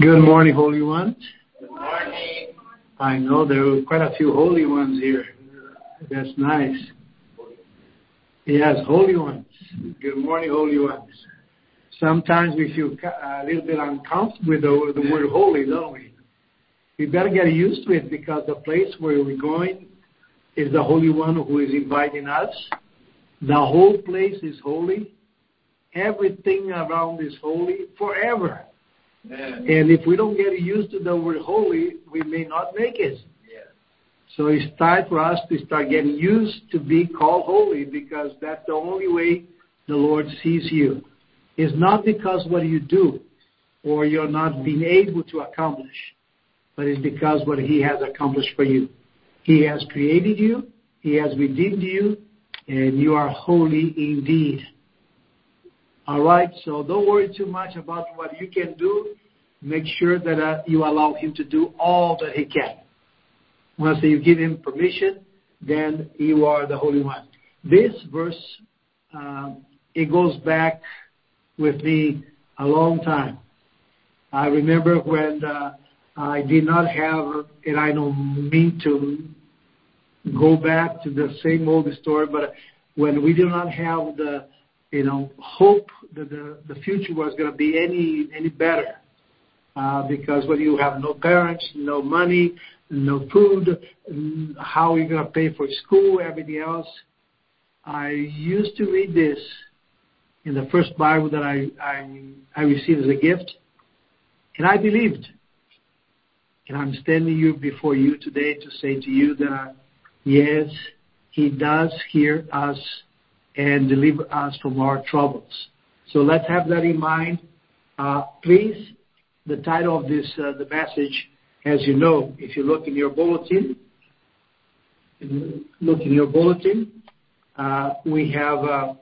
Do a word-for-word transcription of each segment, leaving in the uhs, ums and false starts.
Good morning, Holy Ones. Good morning. I know there are quite a few Holy Ones here. That's nice. Yes, Holy Ones. Good morning, Holy Ones. Sometimes we feel a little bit uncomfortable with the, the word holy, don't we? We better get used to it because the place where we're going is the Holy One who is inviting us. The whole place is holy. Everything around is holy forever. Yeah. And if we don't get used to the word holy, we may not make it. Yeah. So it's time for us to start getting used to be called holy because that's the only way the Lord sees you. It's not because what you do or you're not being able to accomplish, but it's because what He has accomplished for you. He has created you, He has redeemed you, and you are holy indeed. All right, so don't worry too much about what you can do. Make sure that uh, you allow Him to do all that He can. Once you give Him permission, then you are the Holy One. This verse, uh, it goes back with me a long time. I remember when uh, I did not have, and I don't mean to go back to the same old story, but when we did not have the you know, hope that the, the future was going to be any any better. Uh, because when you have no parents, no money, no food, how are you going to pay for school, everything else? I used to read this in the first Bible that I, I, I received as a gift, and I believed. And I'm standing here before you today to say to you that, uh, yes, He does hear us and deliver us from our troubles. So let's have that in mind. Uh, please, the title of this, uh, the message, as you know, if you look in your bulletin, look in your bulletin, uh, we have uh,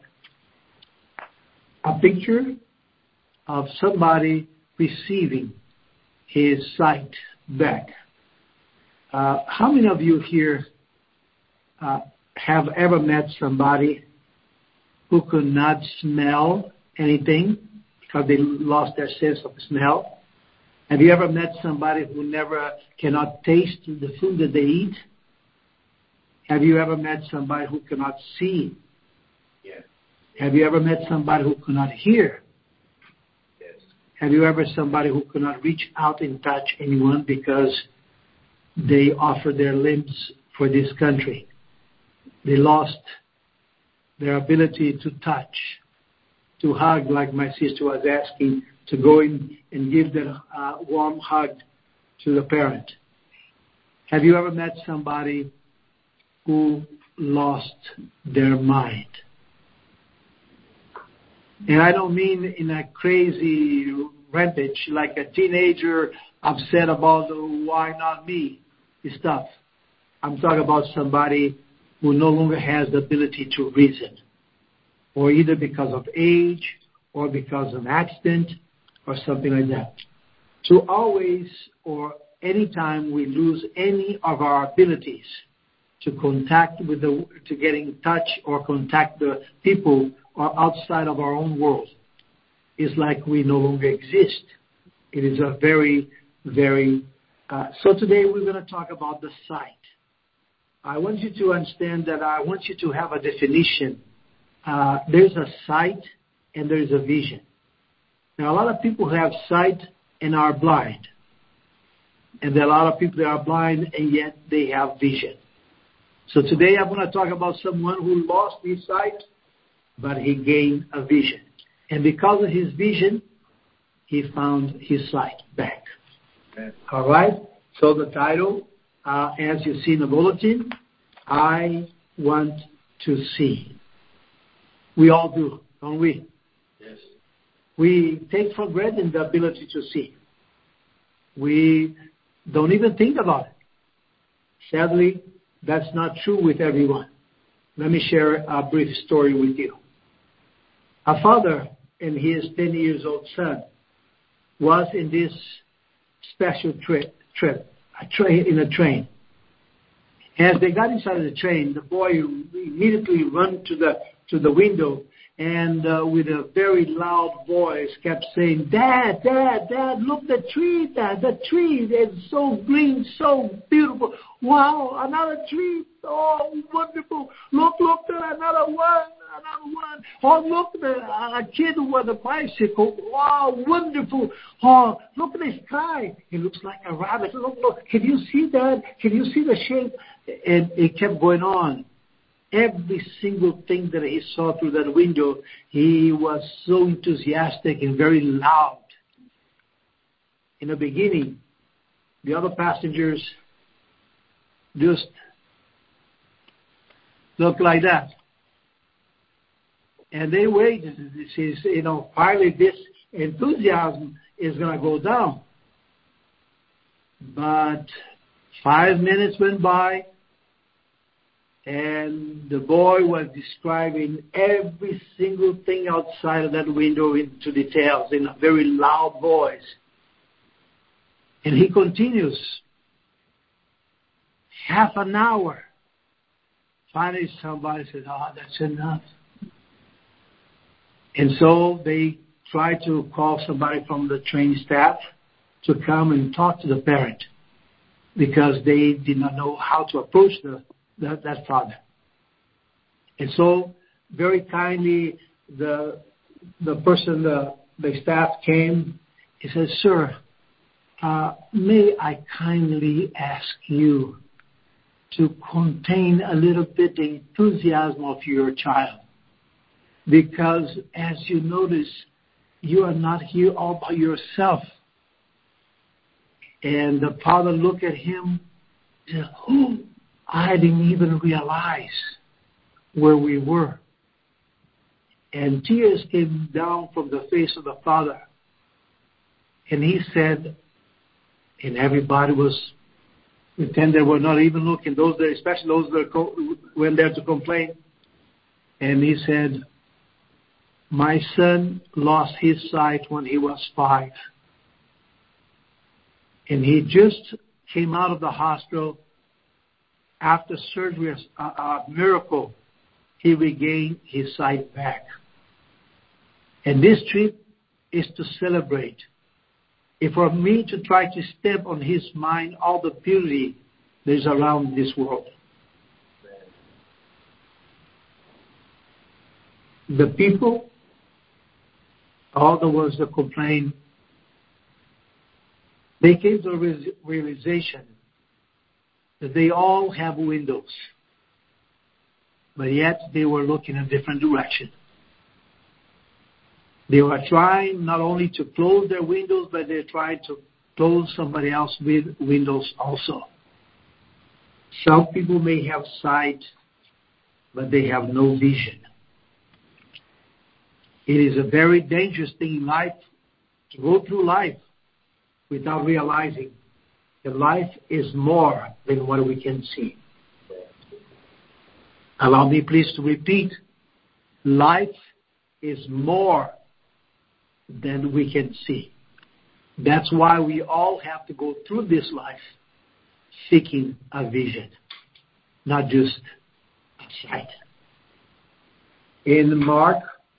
a picture of somebody receiving his sight back. Uh, how many of you here uh, have ever met somebody who could not smell anything because they lost their sense of smell? Have you ever met somebody who never cannot taste the food that they eat? Have you ever met somebody who cannot see? Yes. Have you ever met somebody who cannot hear? Yes. Have you ever somebody who cannot reach out and touch anyone because they offer their limbs for this country? They lost their ability to touch, to hug, like my sister was asking, to go in and give that uh, warm hug to the parent. Have you ever met somebody who lost their mind? And I don't mean in a crazy rampage, like a teenager upset about why not me stuff. I'm talking about somebody who no longer has the ability to reason, or either because of age or because of an accident or something like that. To always or anytime we lose any of our abilities to contact with the, to get in touch or contact the people or outside of our own world, is like we no longer exist. It is a very, very, uh, so today we're going to talk about the sight. I want you to understand that I want you to have a definition. Uh, there's a sight and there's a vision. Now, a lot of people have sight and are blind. And there are a lot of people that are blind and yet they have vision. So today I'm going to talk about someone who lost his sight, but he gained a vision. And because of his vision, he found his sight back. Okay. All right? So the title, uh, as you see in the bulletin, I want to see. We all do, don't we? Yes. We take for granted the ability to see. We don't even think about it. Sadly, that's not true with everyone. Let me share a brief story with you. A father and his ten years old son was in this special trip, trip a train, in a train. As they got inside of the train, the boy immediately ran to the to the window and uh, with a very loud voice kept saying, Dad, Dad, Dad, look the tree, Dad, the tree is so green, so beautiful. Wow, another tree, oh, wonderful. Look, look, there, another one, another one. Oh, look, the, a kid with a bicycle. Wow, wonderful. Oh, look at the sky. It looks like a rabbit. Look, look, can you see that? Can you see the shape? And it kept going on. Every single thing that he saw through that window, he was so enthusiastic and very loud. In the beginning, the other passengers just looked like that. And they waited. This is, you know, finally this enthusiasm is going to go down. But five minutes went by, and the boy was describing every single thing outside of that window into details in a very loud voice. And he continues. Half an hour. Finally, somebody said, oh, that's enough. And so they tried to call somebody from the train staff to come and talk to the parent, because they did not know how to approach the That, that father. And so very kindly the the person, the, the staff came. He said, sir, uh, may I kindly ask you to contain a little bit the enthusiasm of your child, because as you notice, you are not here all by yourself. And the father looked at him and said, oh, I didn't even realize where we were. And tears came down from the face of the father. And he said, and everybody was pretend they were not even looking, those that, especially those that went there to complain. And he said, my son lost his sight when he was five. And he just came out of the hospital. After surgery, a, a miracle, he regained his sight back. And this trip is to celebrate. If for me to try to step on his mind all the beauty that is around this world. The people, all the ones that complain, they came to the realization that they all have windows, but yet they were looking in a different direction. They were trying not only to close their windows, but they tried to close somebody else's windows also. Some people may have sight, but they have no vision. It is a very dangerous thing in life to go through life without realizing that life is more than what we can see. Allow me please to repeat. Life is more than we can see. That's why we all have to go through this life seeking a vision, not just a sight. In Mark,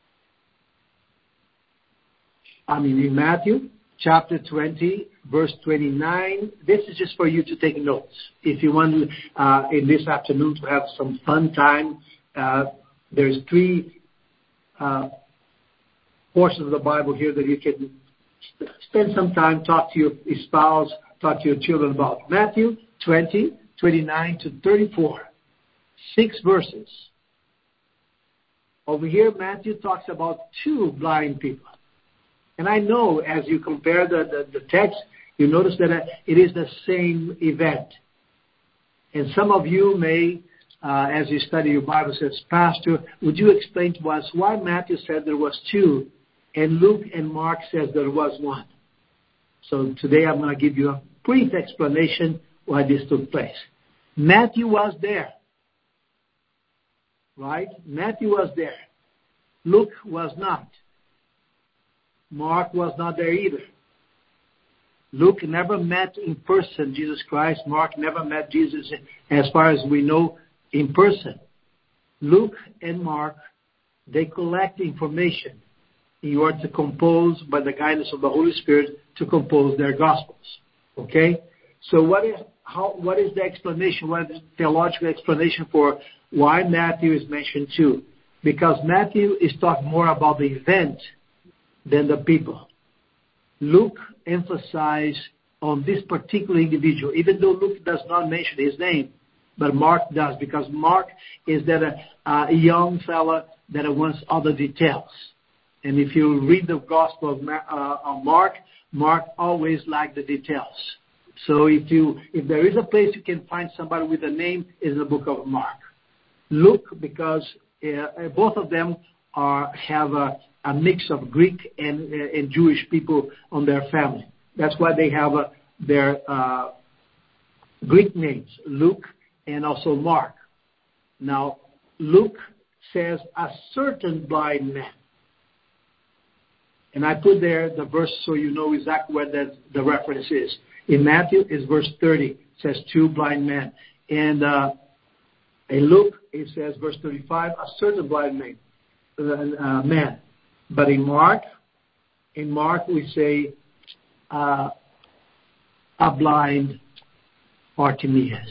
I mean in Matthew, chapter twenty, verse twenty-nine. This is just for you to take notes. If you want uh, in this afternoon to have some fun time, uh, there's three uh, portions of the Bible here that you can spend some time, talk to your spouse, talk to your children about. Matthew twenty, twenty-nine to thirty-four. Six verses. Over here, Matthew talks about two blind people. And I know as you compare the, the, the text, you notice that it is the same event. And some of you may, uh, as you study your Bible, says, Pastor, would you explain to us why Matthew said there was two and Luke and Mark says there was one? So today I'm going to give you a brief explanation why this took place. Matthew was there. Right? Matthew was there. Luke was not. Mark was not there either. Luke never met in person Jesus Christ. Mark never met Jesus, as far as we know, in person. Luke and Mark they collect information in order to compose, by the guidance of the Holy Spirit, to compose their Gospels. Okay? So what is how? What is the explanation? What is the theological explanation for why Matthew is mentioned too? Because Matthew is talking more about the event than the people. Luke emphasizes on this particular individual, even though Luke does not mention his name, but Mark does, because Mark is that a, a young fella that wants all the details. And if you read the Gospel of uh, Mark, Mark always likes the details. So if you if there is a place you can find somebody with a name, is the book of Mark. Luke, because uh, both of them are have a, a mix of Greek and, uh, and Jewish people on their family. That's why they have uh, their uh, Greek names, Luke and also Mark. Now, Luke says a certain blind man. And I put there the verse so you know exactly where the, the reference is. In Matthew, it's verse thirty. It says two blind men. And uh, in Luke, it says verse thirty-five, a certain blind man. Uh, uh, man. But in Mark, in Mark we say uh, a blind Bartimaeus.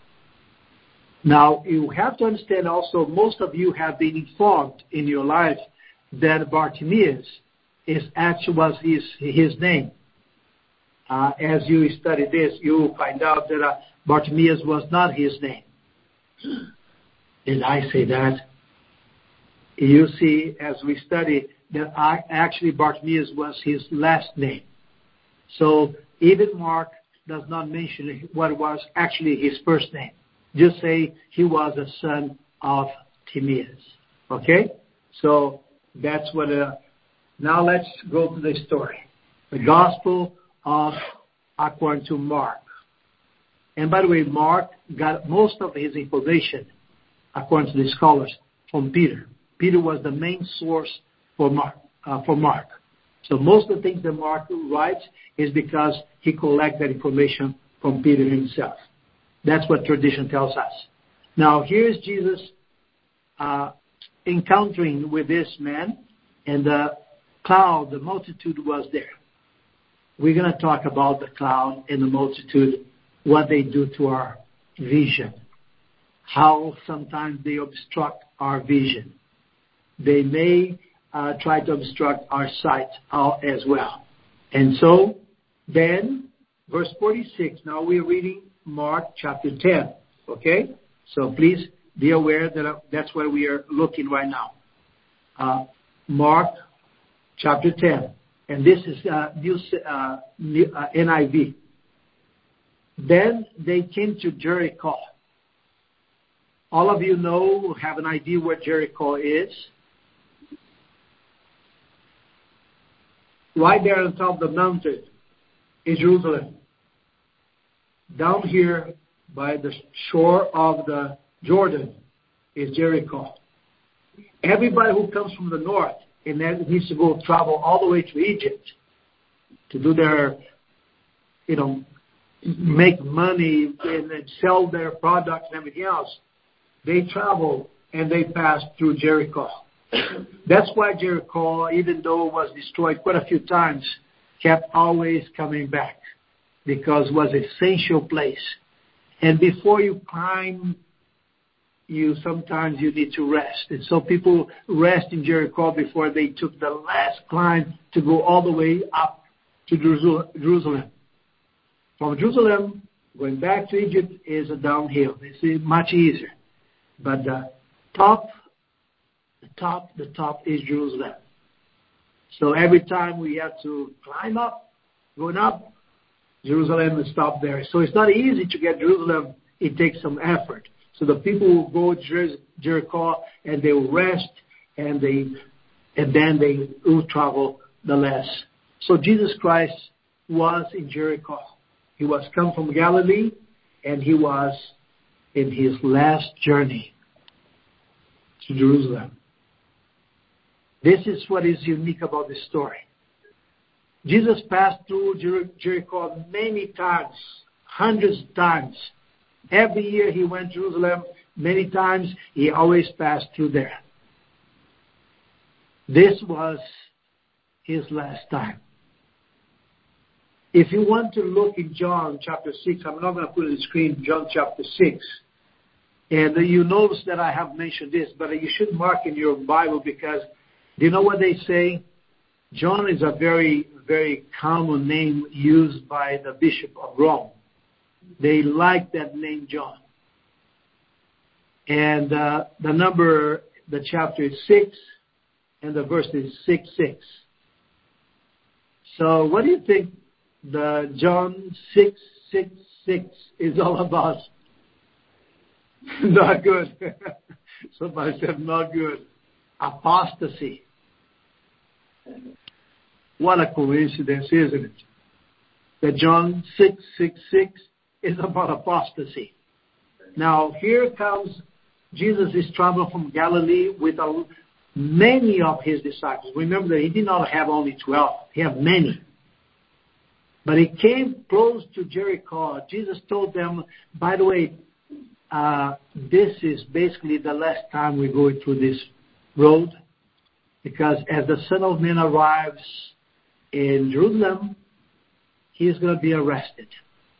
Now, you have to understand also, most of you have been informed in your life that Bartimaeus is actually was his, his name. Uh, as you study this, you will find out that uh, Bartimaeus was not his name. Did I say that? You see, as we study, that I, actually Bartimaeus was his last name. So even Mark does not mention what was actually his first name. Just say he was a son of Timaeus. Okay? So that's what... Uh, now let's go to the story. The Gospel of according to Mark. And by the way, Mark got most of his information, according to the scholars, from Peter. Peter was the main source for Mark. Uh, for Mark. So most of the things that Mark writes is because he collected information from Peter himself. That's what tradition tells us. Now here's Jesus uh, encountering with this man, and the cloud, the multitude was there. We're going to talk about the cloud and the multitude, what they do to our vision, how sometimes they obstruct our vision. They may uh, try to obstruct our sight uh, as well. And so then, verse forty-six, now we're reading Mark chapter ten, okay? So please be aware that uh, that's where we are looking right now. Uh, Mark chapter ten. And this is uh, new, uh, new, uh, N I V. Then they came to Jericho. All of you know, have an idea where Jericho is. Right there on top of the mountain is Jerusalem. Down here by the shore of the Jordan is Jericho. Everybody who comes from the north and then needs to go travel all the way to Egypt to do their, you know, make money and sell their products and everything else, they travel and they pass through Jericho. That's why Jericho, even though it was destroyed quite a few times, kept always coming back, because it was an essential place. And before you climb, you sometimes you need to rest. And so people rest in Jericho before they took the last climb to go all the way up to Jerusalem. From Jerusalem, going back to Egypt is a downhill. It's much easier. But the top, the top, the top is Jerusalem. So every time we have to climb up, going up, Jerusalem will stop there. So it's not easy to get Jerusalem. It takes some effort. So the people will go to Jericho and they will rest, and they and then they will travel the less. So Jesus Christ was in Jericho. He was come from Galilee, and he was in his last journey to Jerusalem. This is what is unique about this story. Jesus passed through Jer- Jericho many times, hundreds of times. Every year he went to Jerusalem many times. He always passed through there. This was his last time. If you want to look in John chapter six, I'm not going to put it on the screen, John chapter six. And you notice that I have mentioned this, but you should mark in your Bible because do you know what they say? John is a very, very common name used by the Bishop of Rome. They like that name, John. And uh, the number, the chapter is six, and the verse is six six. So what do you think the John six six six is all about? Not good. Somebody said not good. Apostasy. What a coincidence, isn't it? That John six six six is about apostasy. Now, here comes Jesus is traveling from Galilee with a, many of his disciples. Remember that he did not have only twelve. He had many. But he came close to Jericho. Jesus told them, by the way, uh, this is basically the last time we're going through this road. Because as the Son of Man arrives in Jerusalem, he is going to be arrested.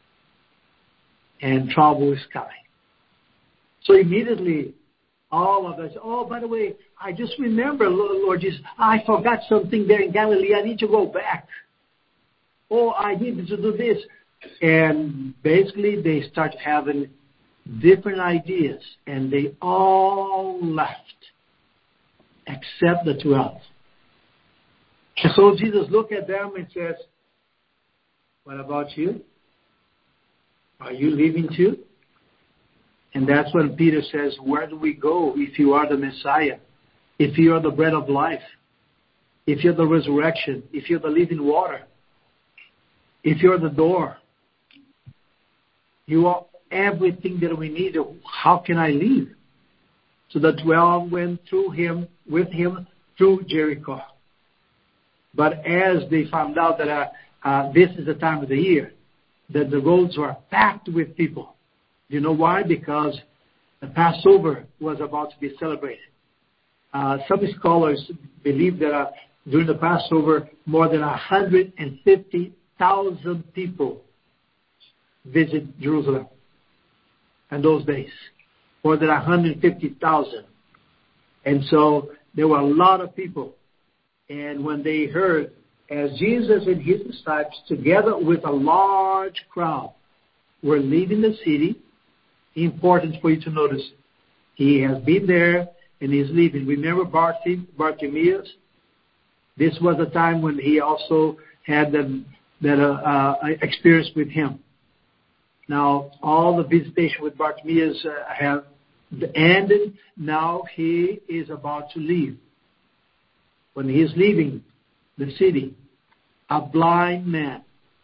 And trouble is coming. So immediately, all of us, oh, by the way, I just remember, Lord Jesus, I forgot something there in Galilee. I need to go back. Oh, I need to do this. And basically, they start having different ideas. And they all left, except the twelve. And so Jesus looked at them and says, what about you? Are you leaving too? And that's when Peter says, where do we go if you are the Messiah? If you are the bread of life? If you're the resurrection? If you're the living water? If you're the door? You are everything that we need. How can I leave? So the twelve went through him, with him, through Jericho. But as they found out that uh, uh, this is the time of the year, that the roads were packed with people. Do you know why? Because the Passover was about to be celebrated. Uh, some scholars believe that uh, during the Passover, more than one hundred fifty thousand people visit Jerusalem in those days. More than one hundred fifty thousand. And so there were a lot of people. And when they heard, as Jesus and his disciples, together with a large crowd, were leaving the city, important for you to notice, he has been there and he's leaving. Remember Bartimaeus? This was a time when he also had the, that uh, uh, experience with him. Now, all the visitation with Bartimaeus uh, have ended. Now he is about to leave. When he is leaving the city, a blind man,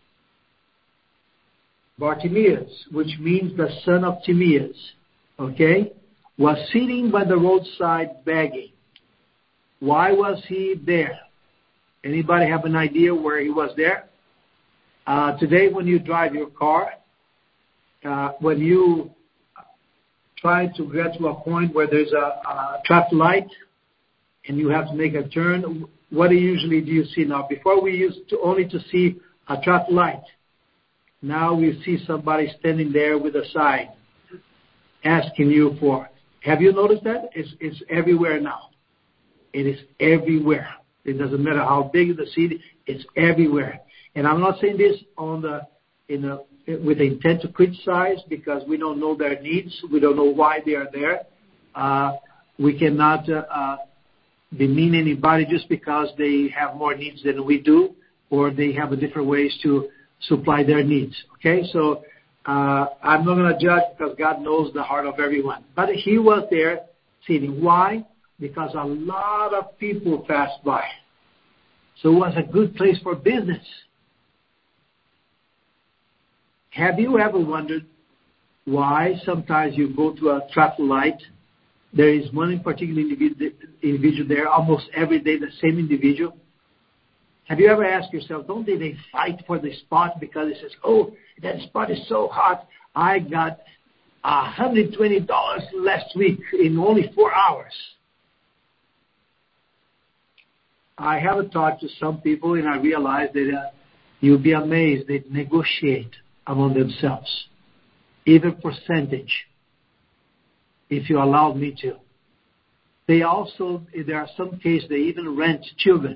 Bartimaeus, which means the son of Timaeus, okay, was sitting by the roadside begging. Why was he there? Anybody have an idea where he was there? Uh, today when you drive your car, uh, when you try to get to a point where there's a, a traffic light and you have to make a turn, what do you usually do you see now? Before we used to only to see a traffic light. Now we see somebody standing there with a sign asking you for. Have you noticed that? It's, it's everywhere now. It is everywhere. It doesn't matter how big the city, it's everywhere. And I'm not saying this on the in a, with the intent to criticize because we don't know their needs. We don't know why they are there. Uh, we cannot uh, uh, demean anybody just because they have more needs than we do or they have a different ways to supply their needs. Okay, so uh, I'm not going to judge because God knows the heart of everyone. But he was there sitting. Why? Because a lot of people passed by. So it was a good place for business. Have you ever wondered why sometimes you go to a traffic light, there is one in particular individual there almost every day, the same individual? Have you ever asked yourself, don't they, they fight for the spot because it says, oh, that spot is so hot, I got one hundred twenty dollars last week in only four hours. I have talked to some people, and I realized that uh, you'll be amazed. They negotiate among themselves, even percentage, if you allow me to. They also, there are some cases, they even rent children.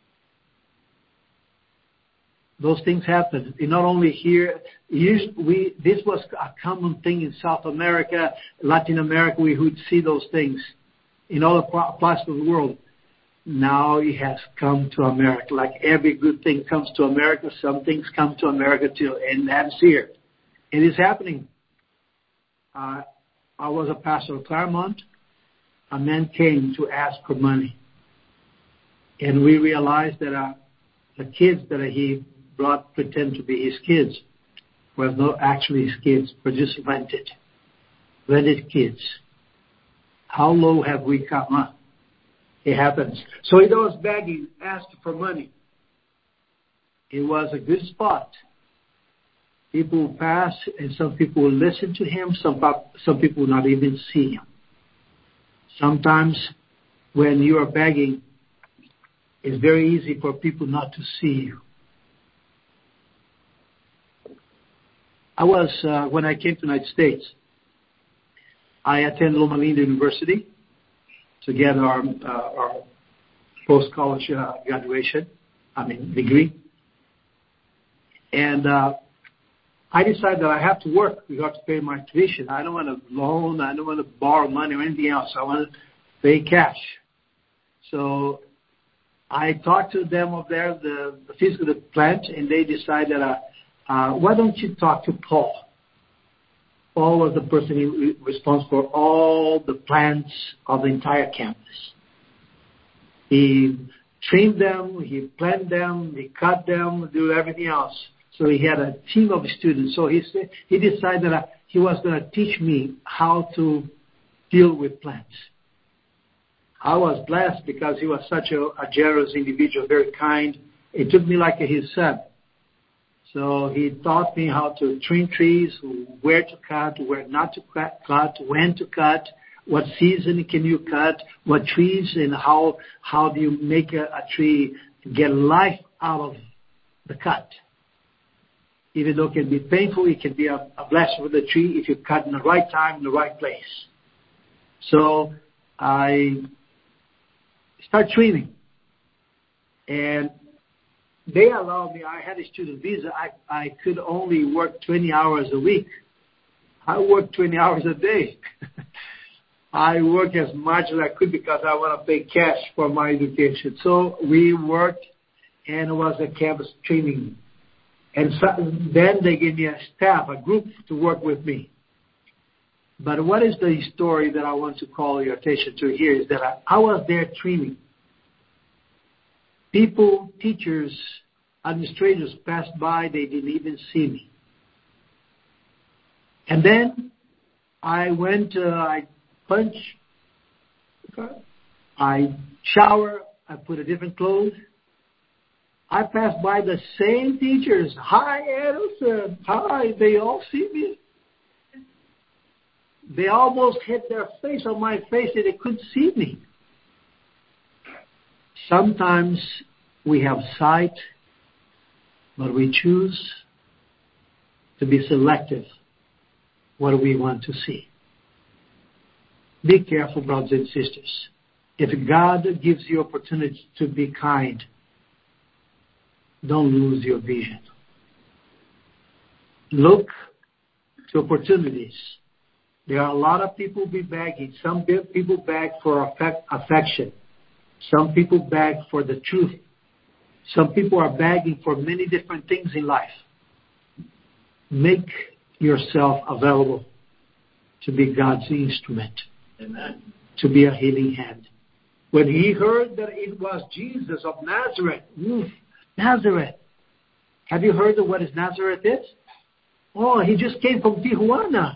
Those things happen. Not only here, we, this was a common thing in South America, Latin America, we would see those things in other parts of the world. Now it has come to America. Like every good thing comes to America, some things come to America too, and that's here. It is happening. Uh, I was a pastor of Claremont. A man came to ask for money. And we realized that uh, the kids that he brought pretend to be his kids were not actually his kids, but just rented. Rented kids. How low have we come, huh? It happens. So he was begging, asked for money. It was a good spot. People will pass, and some people will listen to him. Some, some people will not even see him. Sometimes when you are begging, it's very easy for people not to see you. I was, uh, when I came to the United States, I attended Loma Linda University to get our, uh, our post-college uh, graduation, I mean degree. And uh, I decided that I have to work. We have to pay my tuition. I don't want to loan. I don't want to borrow money or anything else. I want to pay cash. So I talked to them over there, the, the physical plant, and they decided, uh, uh, why don't you talk to Paul? Paul was the person responsible for all the plants of the entire campus. He trimmed them, he planted them, he cut them, do everything else. So he had a team of students. So he said, he decided that he was going to teach me how to deal with plants. I was blessed because he was such a, a generous individual, very kind. He took me like his son. So he taught me how to trim trees, where to cut, where not to cut, when to cut, what season can you cut, what trees, and how how do you make a, a tree get life out of the cut. Even though it can be painful, it can be a, a blessing for the tree if you cut in the right time, in the right place. So I started trimming. And they allowed me, I had a student visa, I, I could only work twenty hours a week. I worked twenty hours a day. I worked as much as I could because I want to pay cash for my education. So we worked, and it was a campus training. And so then they gave me a staff, a group to work with me. But what is the story that I want to call your attention to here is that I, I was there training. People, teachers, administrators passed by, they didn't even see me. And then I went, uh, I punched, I shower, I put a different clothes. I passed by the same teachers. Hi, Edison. Hi, they all see me. They almost hit their face on my face and they couldn't see me. Sometimes we have sight, but we choose to be selective what we want to see. Be careful, brothers and sisters. If God gives you opportunity to be kind, don't lose your vision. Look to opportunities. There are a lot of people be begging. Some people beg for affect, affection. Some people beg for the truth. Some people are begging for many different things in life. Make yourself available to be God's instrument. Amen. To be a healing hand. When he heard that it was Jesus of Nazareth, oof, Nazareth. Have you heard of what is Nazareth is? Oh, he just came from Tijuana.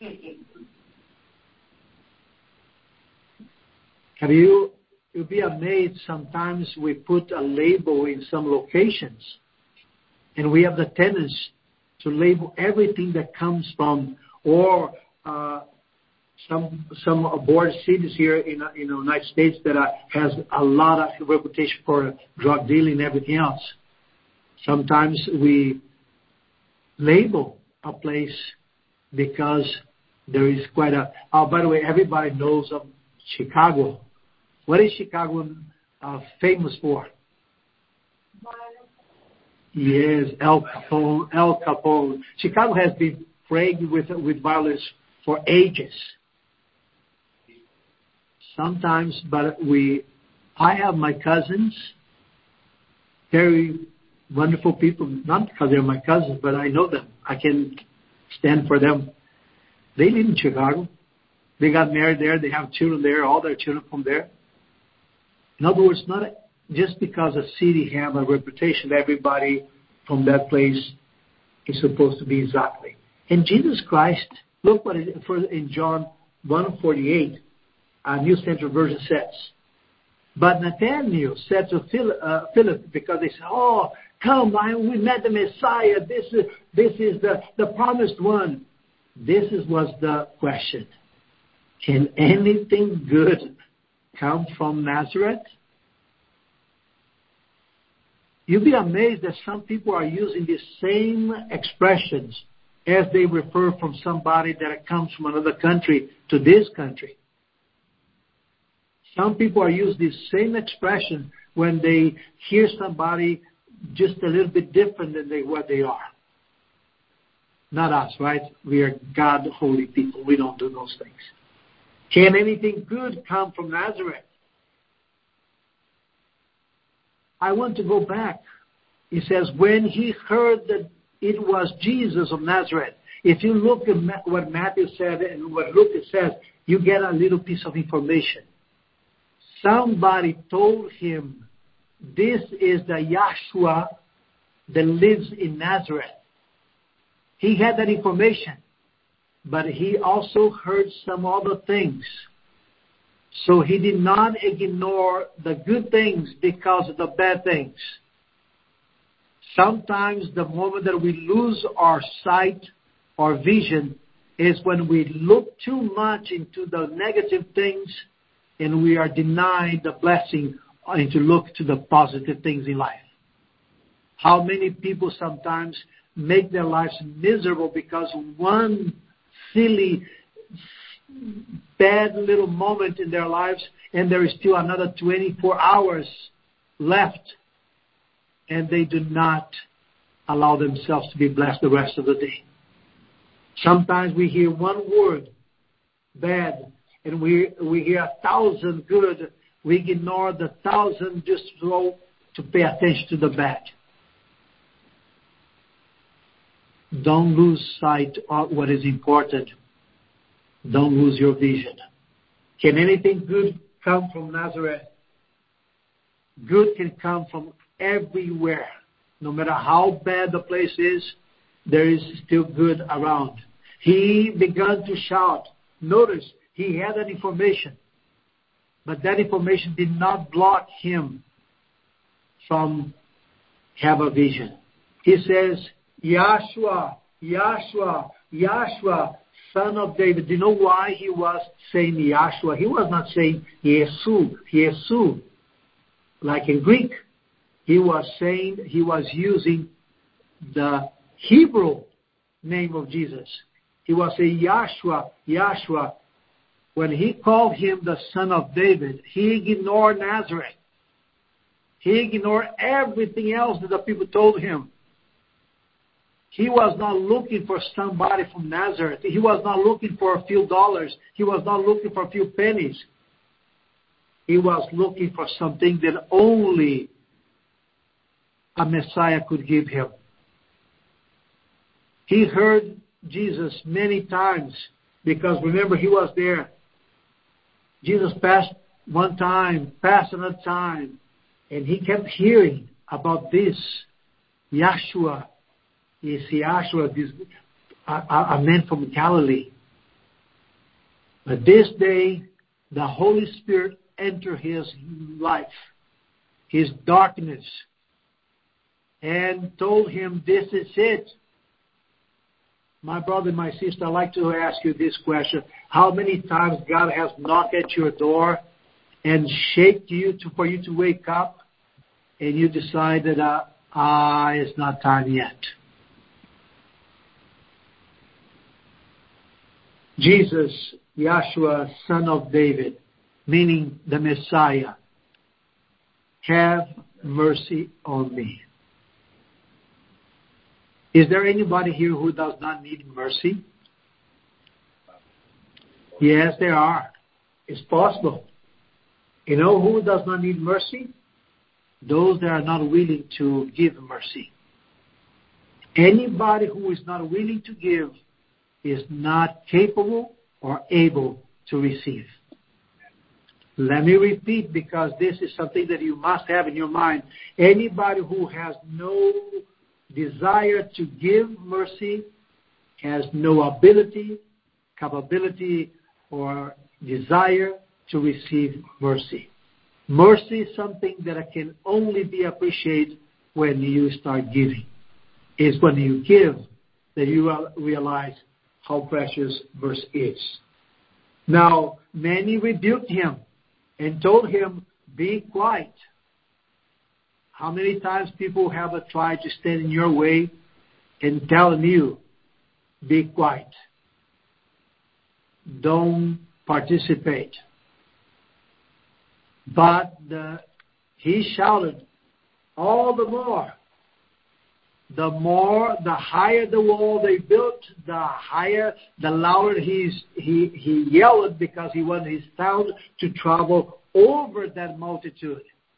Have you, you'll be amazed sometimes we put a label in some locations and we have the tendency to label everything that comes from or uh, some some border cities here in in the United States that are, has a lot of reputation for drug dealing and everything else. Sometimes we label a place because there is quite a. Oh, by the way, everybody knows of Chicago. What is Chicago uh, famous for? Yes, El Capone. El Capone. Chicago has been plagued with with violence for ages. Sometimes, but we, I have my cousins, very wonderful people, not because they're my cousins, but I know them. I can stand for them. They live in Chicago. They got married there. They have children there, all their children from there. In other words, not just because a city have a reputation, everybody from that place is supposed to be exactly. And Jesus Christ, look what it, in John one forty-eight, a New Central Version says. But Nathanael said to Philip, because they said, "Oh, come, we met the Messiah. This is this is the, the promised one." This is, was the question. Can anything good come from Nazareth? You'll be amazed that some people are using the same expressions as they refer from somebody that comes from another country to this country. Some people are using the same expression when they hear somebody just a little bit different than they, what they are. Not us, right? We are God holy people. We don't do those things. Can anything good come from Nazareth? I want to go back. It says, when he heard that it was Jesus of Nazareth. If you look at what Matthew said and what Luke says, you get a little piece of information. Somebody told him, this is the Yahshua that lives in Nazareth. He had that information, but he also heard some other things. So he did not ignore the good things because of the bad things. Sometimes the moment that we lose our sight or vision is when we look too much into the negative things and we are denied the blessing and to look to the positive things in life. How many people sometimes make their lives miserable because one silly, bad little moment in their lives, and there is still another twenty-four hours left, and they do not allow themselves to be blessed the rest of the day. Sometimes we hear one word, bad, and we we hear a thousand good. We ignore the thousand just to, to pay attention to the bad. Don't lose sight of what is important. Don't lose your vision. Can anything good come from Nazareth? Good can come from everywhere. No matter how bad the place is, there is still good around. He began to shout. Notice, he had that information. But that information did not block him from have a vision. He says, Yahshua, Yahshua, Yahshua, son of David. Do you know why he was saying Yahshua? He was not saying Yesu, Yesu, like in Greek. He was saying, he was using the Hebrew name of Jesus. He was saying Yahshua, Yahshua. When he called him the son of David, he ignored Nazareth. He ignored everything else that the people told him. He was not looking for somebody from Nazareth. He was not looking for a few dollars. He was not looking for a few pennies. He was looking for something that only a Messiah could give him. He heard Jesus many times because, remember, he was there. Jesus passed one time, passed another time, and he kept hearing about this Yahshua. Is Yahshua, this, a, a man from Galilee. But this day, the Holy Spirit entered his life, his darkness, and told him, this is it. My brother, my sister, I'd like to ask you this question. How many times God has knocked at your door and shaked you to, for you to wake up, and you decided, uh, ah, it's not time yet? Jesus, Yeshua, son of David, meaning the Messiah, have mercy on me. Is there anybody here who does not need mercy? Yes, there are. It's possible. You know who does not need mercy? Those that are not willing to give mercy. Anybody who is not willing to give is not capable or able to receive. Let me repeat, because this is something that you must have in your mind. Anybody who has no desire to give mercy has no ability, capability, or desire to receive mercy. Mercy is something that can only be appreciated when you start giving. It's when you give that you realize how precious mercy is. Now, many rebuked him and told him, be quiet. How many times people have tried to stand in your way and telling you, be quiet. Don't participate. But the, he shouted all the more. The more, the higher the wall they built, the higher, the louder he's, he, he yelled, because he wanted his sound to travel over that multitude.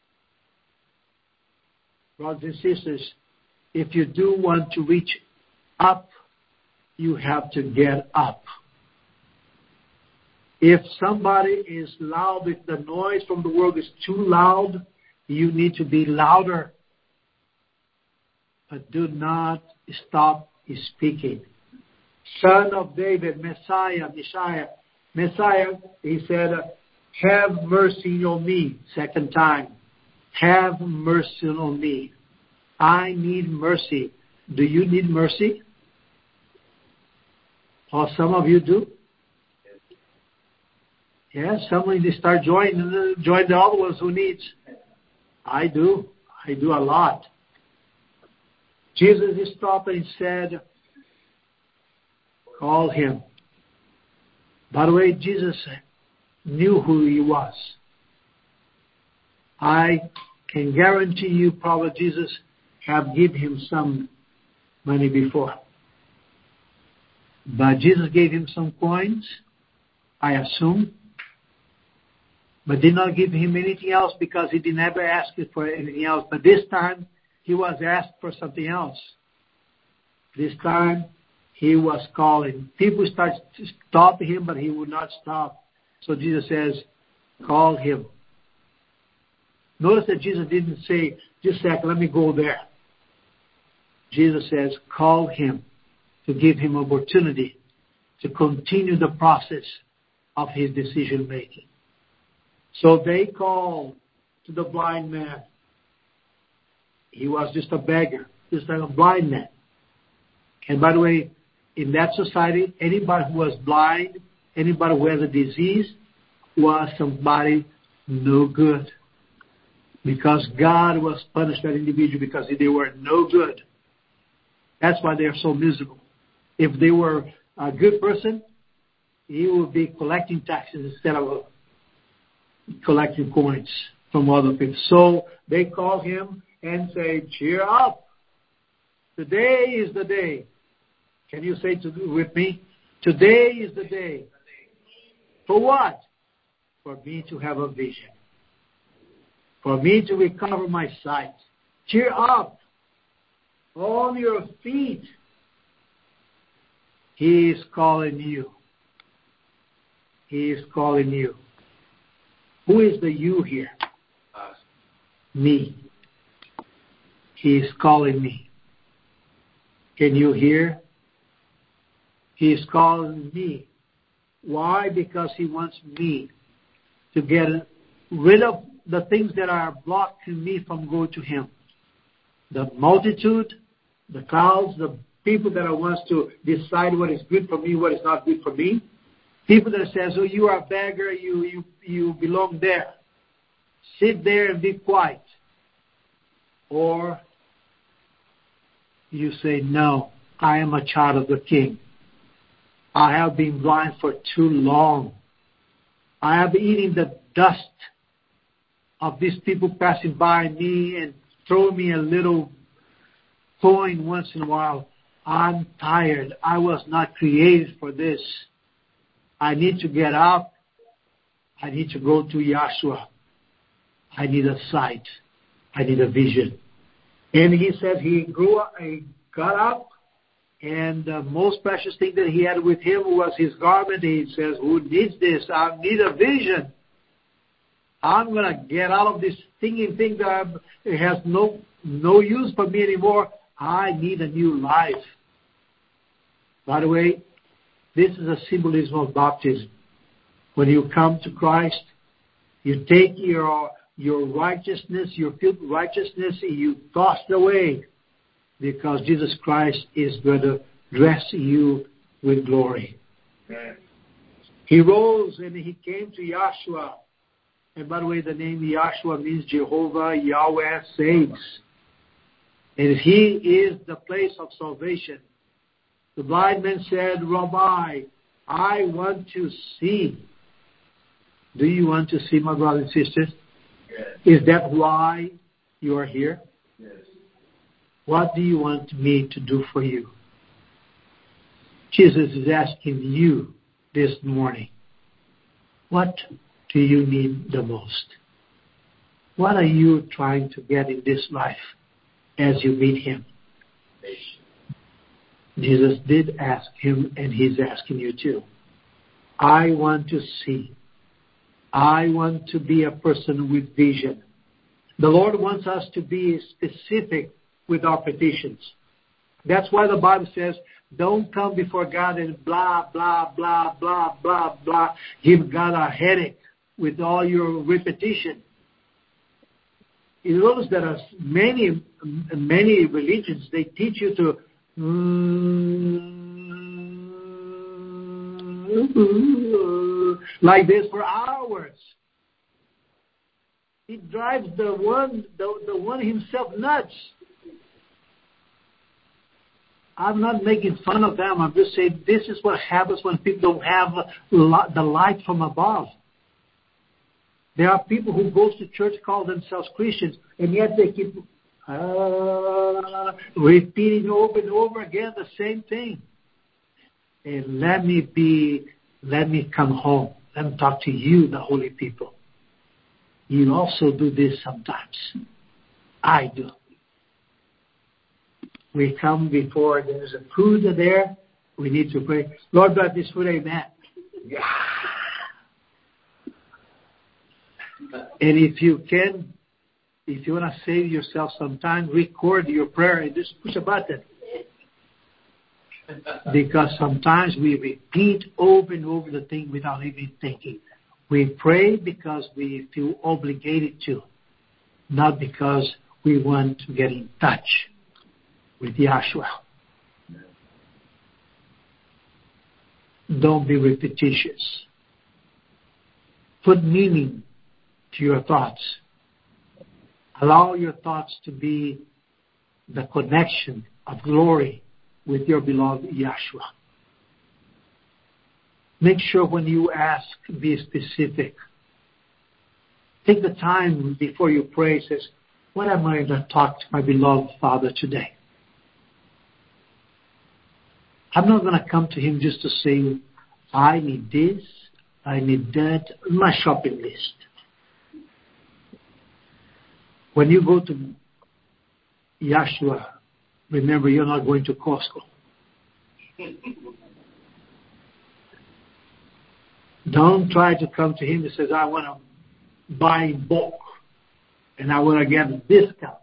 Brothers and sisters, if you do want to reach up, you have to get up. If somebody is loud, if the noise from the world is too loud, you need to be louder. But do not stop speaking. Son of David, Messiah, Messiah, Messiah, he said, have mercy on me. Second time. Have mercy on me. I need mercy. Do you need mercy? Or some of you do? Yes, some of you start joining, join the other ones who needs. I do. I do a lot. Jesus stopped and said, call him. By the way, Jesus knew who he was. I can guarantee you probably Jesus have given him some money before. But Jesus gave him some coins, I assume. But did not give him anything else, because he did never ask for anything else. But this time, he was asked for something else. This time, he was calling. People started to stop him, but he would not stop. So Jesus says, call him. Notice that Jesus didn't say, just a second, let me go there. Jesus says, call him, to give him opportunity to continue the process of his decision making. So they called to the blind man. He was just a beggar, just like a blind man. And by the way, in that society, anybody who was blind, anybody who has a disease, was somebody no good. Because God was punished that individual because they were no good. That's why they are so miserable. If they were a good person, he would be collecting taxes instead of collecting coins from other people. So they call him and say, cheer up. Today is the day. Can you say to, with me? Today is the day. For what? For me to have a vision. For me to recover my sight. Cheer up. On your feet. He is calling you. He is calling you. Who is the you here? Us. Me. He is calling me. Can you hear? He is calling me. Why? Because he wants me to get rid of the things that are blocking me from going to him. The multitude, the clouds, the people that wants to decide what is good for me, what is not good for me. People that says, oh, you are a beggar, you, you, you belong there. Sit there and be quiet. Or you say, no, I am a child of the King. I have been blind for too long. I have been eating the dust of these people passing by me and throwing me a little coin once in a while. I'm tired. I was not created for this. I need to get up. I need to go to Yahshua. I need a sight. I need a vision. And he said he grew up, he got up, and the most precious thing that he had with him was his garment. He says, who needs this? I need a vision. I'm going to get out of this thinking thing that I'm, it has no, no use for me anymore. I need a new life. By the way, this is a symbolism of baptism. When you come to Christ, you take your your righteousness, your filthy righteousness, and you toss it away, because Jesus Christ is going to dress you with glory. Amen. He rose and he came to Yahshua. And by the way, the name Yahshua means Jehovah, Yahweh saves. And he is the place of salvation. The blind man said, Rabbi, I want to see. Do you want to see, my brothers and sisters? Yes. Is that why you are here? Yes. What do you want me to do for you? Jesus is asking you this morning, what do you need the most? What are you trying to get in this life as you meet him? Jesus did ask him, and he's asking you too. I want to see. I want to be a person with vision. The Lord wants us to be specific with our petitions. That's why the Bible says, don't come before God and blah, blah, blah, blah, blah, blah. Give God a headache with all your repetition. You notice there are many, many religions, they teach you to like this for hours. It drives the one, the, the one himself nuts. I'm not making fun of them. I'm just saying this is what happens when people don't have the light from above. There are people who go to church, call themselves Christians, and yet they keep uh, repeating over and over again the same thing. And let me be, let me come home. Let me talk to you, the holy people. You also do this sometimes. I do. We come before there's a food there. We need to pray. Lord, bless this food, amen. Yeah. And if you can, if you want to save yourself some time, record your prayer and just push a button. Because sometimes we repeat over and over the thing without even thinking. We pray because we feel obligated to, not because we want to get in touch with Yahshua. Don't be repetitious. Put meaning to your thoughts. Allow your thoughts to be the connection of glory with your beloved Yahshua. Make sure when you ask, be specific. Take the time before you pray. Says, what am I going to talk to my beloved Father today? I'm not going to come to him just to say, I need this, I need that, my shopping list. When you go to Yahshua, remember you're not going to Costco. Don't try to come to him and say, I want to buy in bulk and I want to get a discount.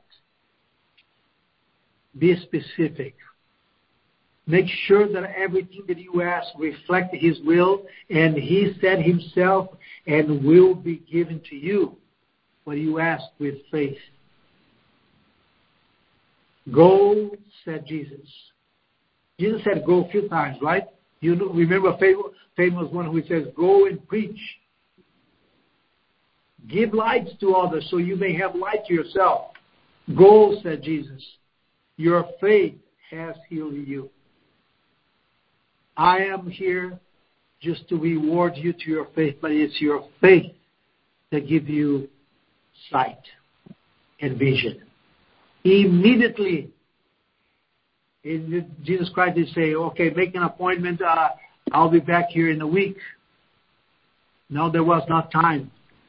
Be specific. Make sure that everything that you ask reflects his will, and he said himself, and will be given to you what you ask with faith. Go, said Jesus. Jesus said go a few times, right? You know, remember a famous, famous one who says, go and preach. Give light to others so you may have light to yourself. Go, said Jesus. Your faith has healed you. I am here just to reward you to your faith, but it's your faith that gives you sight and vision. Immediately, Jesus Christ did say, okay, make an appointment. Uh, I'll be back here in a week. No, there was not time.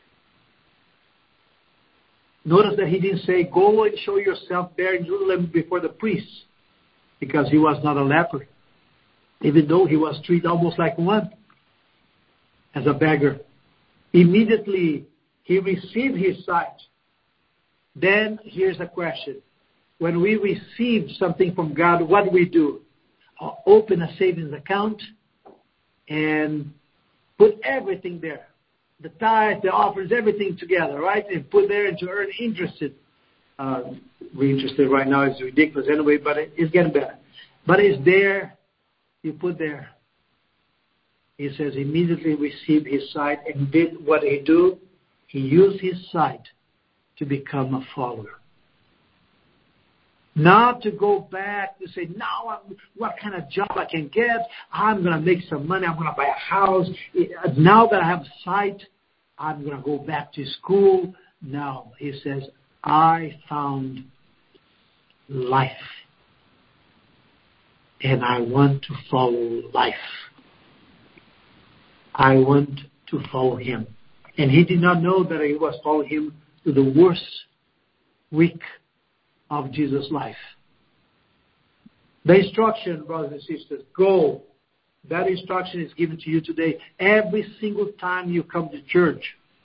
Notice that he didn't say, go and show yourself there in Jerusalem before the priests, because he was not a leper, even though he was treated almost like one, as a beggar. Immediately, he received his sight. Then, here's the question. When we receive something from God, what do we do? I'll open a savings account and put everything there. The tithe, the offers, everything together, right? And put there and to earn interest. Uh, we're interested right now. It's ridiculous anyway, but it's getting better. But it's there. You put there. He says, immediately received his sight and did what he do. He used his sight to become a follower. Not to go back to say, now I'm, what kind of job I can get? I'm going to make some money. I'm going to buy a house. Now that I have sight, I'm going to go back to school. No, he says, I found life. And I want to follow life. I want to follow him. And he did not know that he was following him to the worst week of Jesus' life. The instruction, brothers and sisters, go. That instruction is given to you today. Every single time you come to church,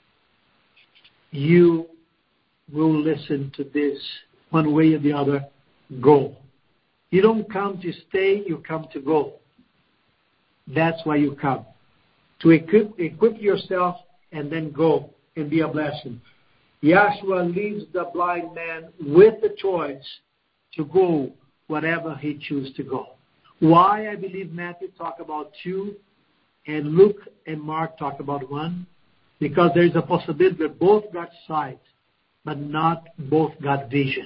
you will listen to this one way or the other. Go. You don't come to stay, you come to go. That's why you come. To equip, equip yourself and then go and be a blessing. Yahshua leaves the blind man with the choice to go whatever he chooses to go. Why I believe Matthew talk about two and Luke and Mark talk about one? Because there is a possibility that both got sight, but not both got vision.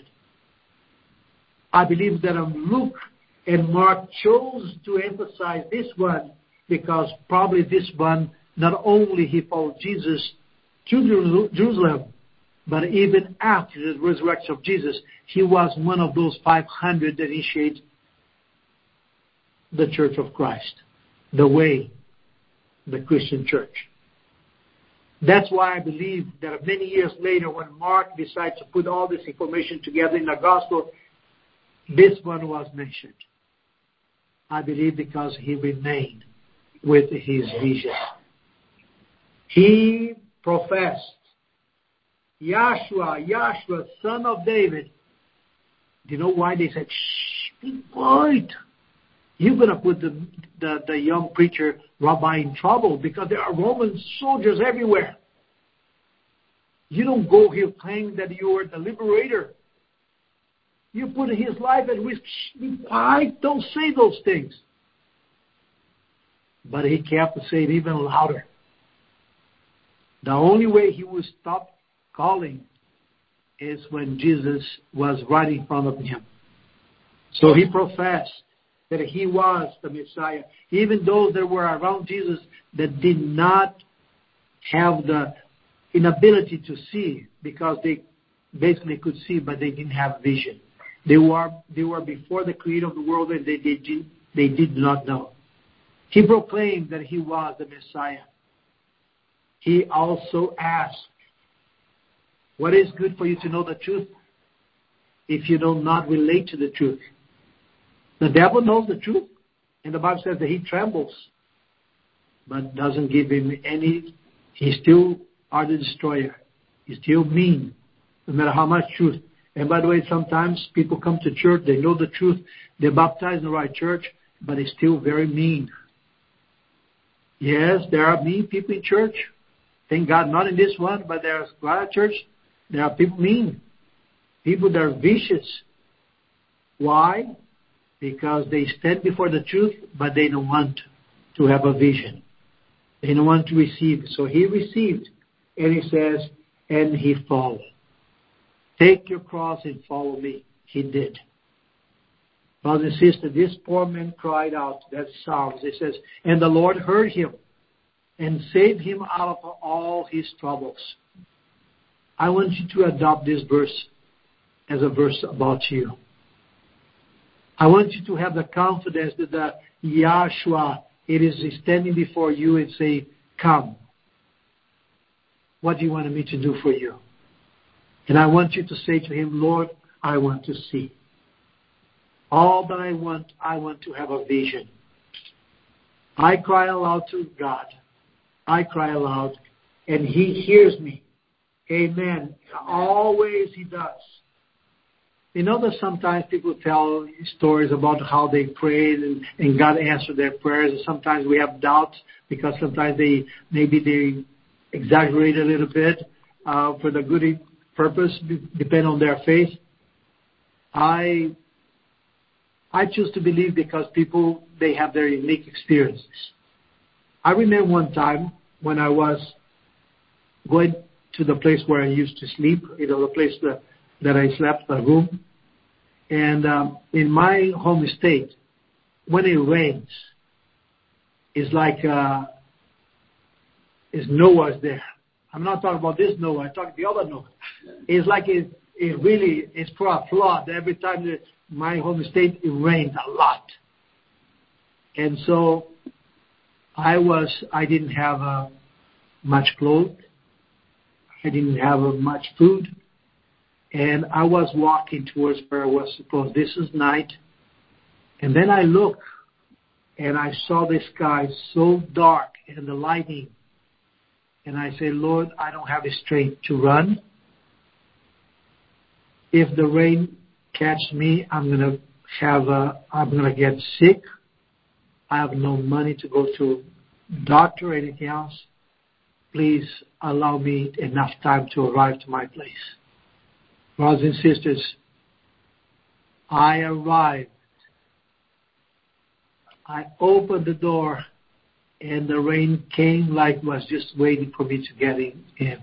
I believe that um, Luke and Mark chose to emphasize this one because probably this one, not only he followed Jesus to Jerusalem, but even after the resurrection of Jesus, he was one of those five hundred that initiated the Church of Christ, the way, the Christian church. That's why I believe that many years later, when Mark decided to put all this information together in the gospel, this one was mentioned. I believe because he remained with his vision. He professed, Yahshua, Yahshua, son of David. Do you know why they said, shh, be quiet? You're going to put the, the, the young preacher, rabbi, in trouble because there are Roman soldiers everywhere. You don't go here claiming that you are the liberator. You put his life at risk. Shh, be quiet. Don't say those things. But he kept saying even louder. The only way he would stop calling is when Jesus was right in front of him. So he professed that he was the Messiah, even though there were around Jesus that did not have the inability to see, because they basically could see, but they didn't have vision. They were they were before the creator of the world, and they did they did not know. He proclaimed that he was the Messiah. He also asked, what is good for you to know the truth if you do not relate to the truth? The devil knows the truth, and the Bible says that he trembles, but doesn't give him any. He still are the destroyer. He's still mean, no matter how much truth. And by the way, sometimes people come to church, they know the truth, they're baptized in the right church, but they're still very mean. Yes, there are mean people in church. Thank God, not in this one, but there's a lot of church. There are people mean, people that are vicious. Why? because they stand before the truth, but they don't want to have a vision. They don't want to receive. So he received, and he says, and he followed. Take your cross and follow me. He did. Brothers and sisters, this poor man cried out. That's Psalms. It says, and the Lord heard him and saved him out of all his troubles. I want you to adopt this verse as a verse about you. I want you to have the confidence that the Yahshua, it is standing before you and say, come. What do you want me to do for you? And I want you to say to him, Lord, I want to see. All that I want, I want to have a vision. I cry aloud to God. I cry aloud, and he hears me. Amen. Always he does. You know that sometimes people tell stories about how they prayed and, and God answered their prayers. And sometimes we have doubts because sometimes they maybe they exaggerate a little bit uh, for the good purpose, depending on their faith. I I choose to believe because people, they have their unique experiences. I remember one time when I was going to the place where I used to sleep, you know, the place that, that I slept, the room. And um, in my home state, when it rains, it's like uh, it's Noah's there. I'm not talking about this Noah. I'm talking the other Noah. It's like it, it really is for a flood. Every time that my home state, it rains a lot. And so I was, I didn't have uh, much clothes. I didn't have uh, much food. And I was walking towards where I was supposed. This is night. And then I look and I saw the sky so dark and the lightning. And I say, Lord, I don't have the strength to run. If the rain catches me, I'm gonna have a, I'm gonna get sick. I have no money to go to doctor or anything else. Please allow me enough time to arrive to my place. Brothers and sisters, I arrived. I opened the door, and the rain came like it was just waiting for me to get in.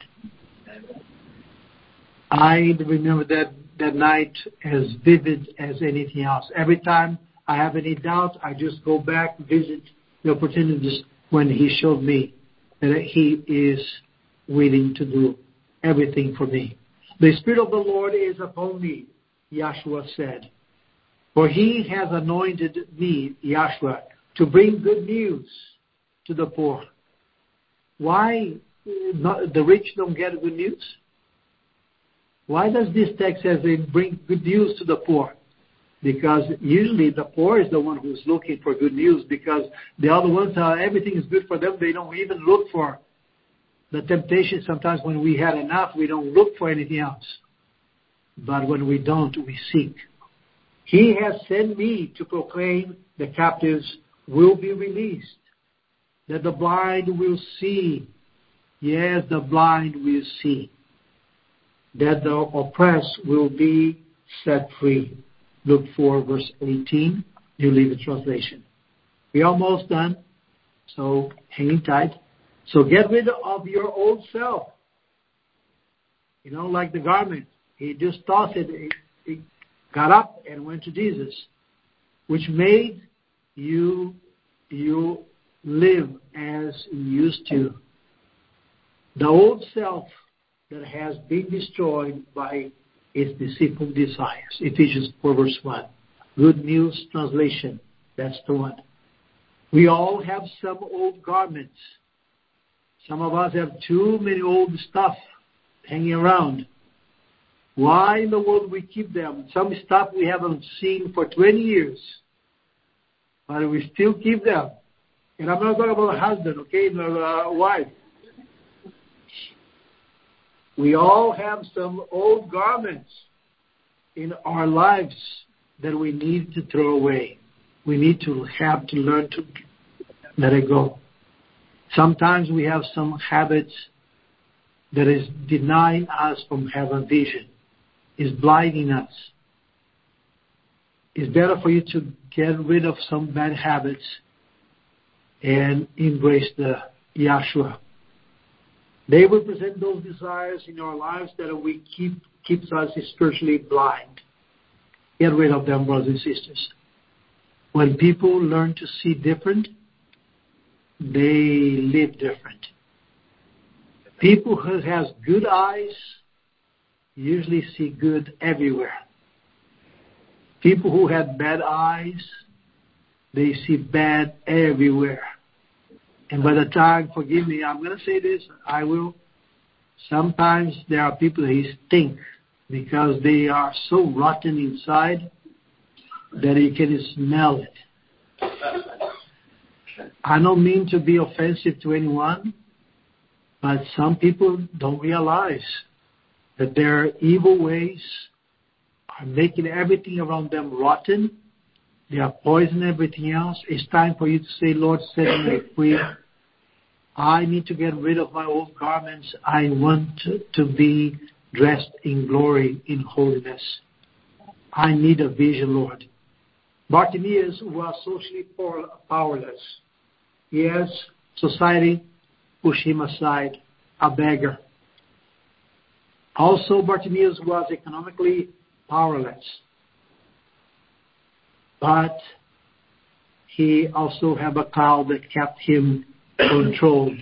I remember that, that night as vivid as anything else. Every time I have any doubt, I just go back, visit the opportunities when he showed me that he is willing to do everything for me. The Spirit of the Lord is upon me, Yahshua said. For he has anointed me, Yahshua, to bring good news to the poor. Why not, the rich don't get good news? Why does this text say they bring good news to the poor? Because usually the poor is the one who's looking for good news, because the other ones, uh, everything is good for them. They don't even look for the temptation. Sometimes when we had enough, we don't look for anything else. But when we don't, we seek. He has sent me to proclaim the captives will be released, that the blind will see. Yes, the blind will see. That the oppressed will be set free. Luke four, verse eighteen, New Living Translation. We're almost done, so hang tight. So get rid of your old self. You know, like the garment. He just tossed it. He, he got up and went to Jesus, which made you, you live as you used to. The old self that has been destroyed by its deceitful desires. Ephesians four, verse one. Good News Translation. That's the one. We all have some old garments. Some of us have too many old stuff hanging around. Why in the world we keep them? Some stuff we haven't seen for twenty years. But we still keep them. And I'm not talking about a husband, okay? No, a wife. We all have some old garments in our lives that we need to throw away. We need to have to learn to let it go. Sometimes we have some habits that is denying us from having vision, is blinding us. It's better for you to get rid of some bad habits and embrace the Yahshua. They represent those desires in our lives that we keep keeps us spiritually blind. Get rid of them, brothers and sisters. When people learn to see different, they live different. People who have good eyes usually see good everywhere. People who have bad eyes, they see bad everywhere. And by the time, forgive me, I'm going to say this, I will. Sometimes there are people who stink because they are so rotten inside that you can smell it. I don't mean to be offensive to anyone, but some people don't realize that their evil ways are making everything around them rotten. They are poisoning everything else. It's time for you to say, Lord, set me free. I need to get rid of my old garments. I want to, to be dressed in glory, in holiness. I need a vision, Lord. Bartimaeus was socially powerless. Yes, society pushed him aside, a beggar. Also, Bartimaeus was economically powerless. But he also had a cloud that kept him controlled.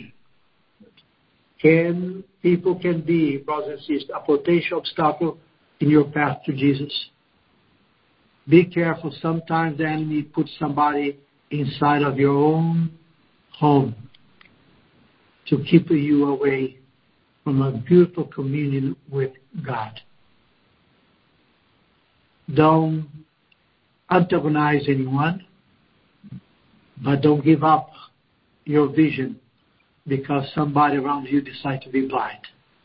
Can people can be, brothers and sisters, a potential obstacle in your path to Jesus. Be careful. Sometimes the enemy puts somebody inside of your own home to keep you away from a beautiful communion with God. Don't antagonize anyone, but don't give up your vision because somebody around you decides to be blind.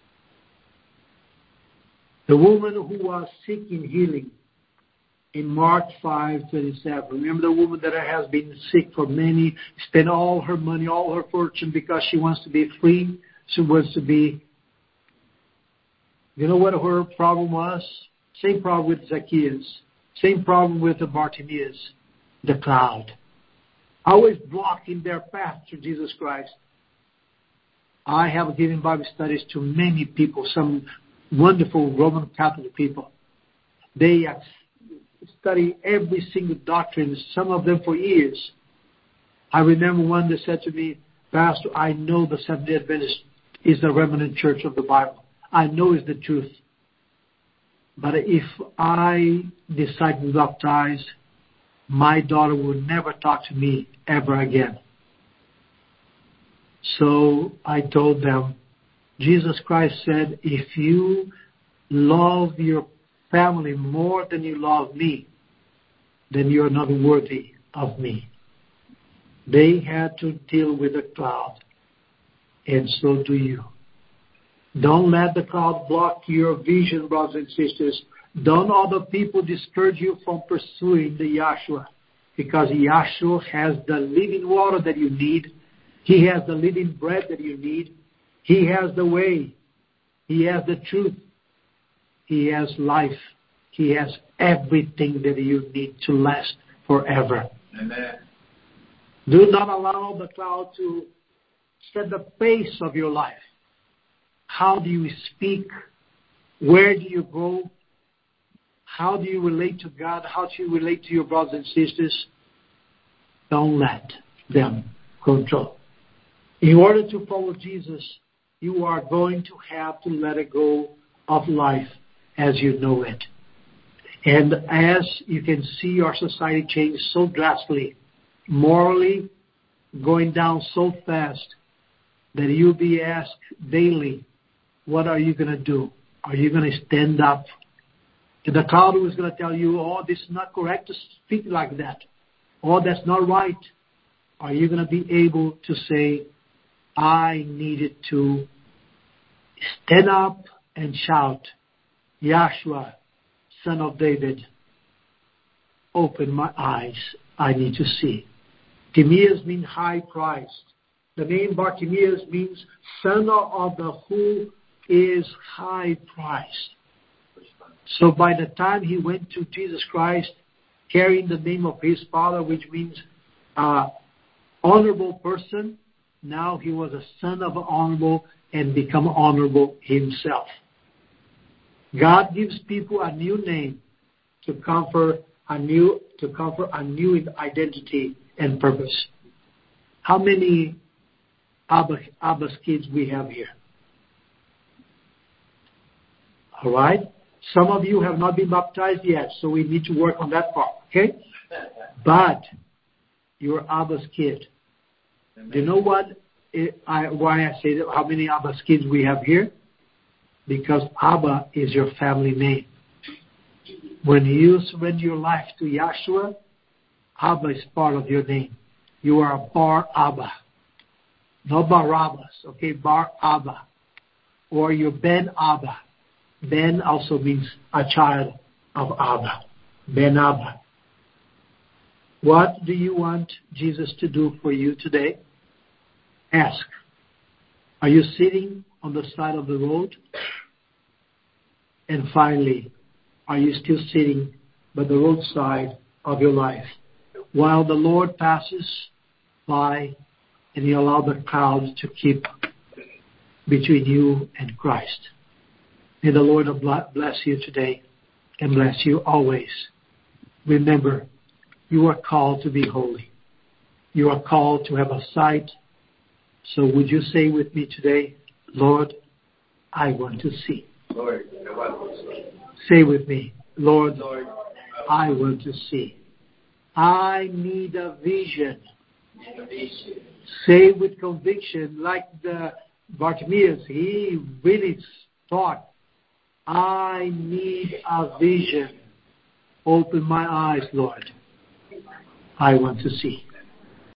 The woman who was seeking healing in Mark five twenty-seven. Remember the woman that has been sick for many, spent all her money, all her fortune because she wants to be free. She wants to be, you know what her problem was? Same problem with Zacchaeus. Same problem with the Bartimaeus, the cloud. Always blocking their path to Jesus Christ. I have given Bible studies to many people, some wonderful Roman Catholic people. They study every single doctrine, some of them for years. I remember one that said to me, Pastor, I know the Seventh-day Adventist is the remnant church of the Bible. I know it's the truth. But if I decide to baptize, my daughter will never talk to me ever again. So I told them, Jesus Christ said, if you love your family more than you love me, then you are not worthy of me. They had to deal with the cloud, and so do you. Don't let the cloud block your vision, brothers and sisters. Don't other people discourage you from pursuing the Yahshua, because Yahshua has the living water that you need. He has the living bread that you need. He has the way. He has the truth. He has life. He has everything that you need to last forever. Amen. Do not allow the cloud to set the pace of your life. How do you speak? Where do you go? How do you relate to God? How do you relate to your brothers and sisters? Don't let them control. In order to follow Jesus, you are going to have to let it go of life as you know it. And as you can see, our society changed so drastically, morally going down so fast that you'll be asked daily, what are you going to do? Are you going to stand up? And the cloud is going to tell you, oh, this is not correct to speak like that. Oh, that's not right. Are you going to be able to say, I needed to stand up and shout, Yahshua, Son of David, open my eyes. I need to see. Timaeus means high priced. The name Bartimaeus means son of the who is high priced. So by the time he went to Jesus Christ, carrying the name of his father, which means uh, honorable person. Now he was a son of honorable and become honorable himself. God gives people a new name to confer a new to confer a new identity and purpose. How many Abba, Abba's kids we have here? All right. Some of you have not been baptized yet, so we need to work on that part. Okay. But you're Abba's kid. Do you know what? It, I, why I say that? How many Abba's kids we have here? Because Abba is your family name. When you surrender your life to Yahshua, Abba is part of your name. You are a Bar Abba. Not Barabbas, okay? Bar Abba. Or you're Ben Abba. Ben also means a child of Abba. Ben Abba. What do you want Jesus to do for you today? Ask. Are you sitting on the side of the road? And finally, are you still sitting by the roadside of your life while the Lord passes by and you allow the crowd to keep between you and Christ? May the Lord bless you today and bless you always. Remember, you are called to be holy. You are called to have a sight. So would you say with me today, Lord, I want to see. Lord, I want to see. Say with me, Lord, Lord, I want to see. I need a vision. Need a vision. Say with conviction, like the Bartimaeus, he really thought, I need a vision. Open my eyes, Lord. I want to see.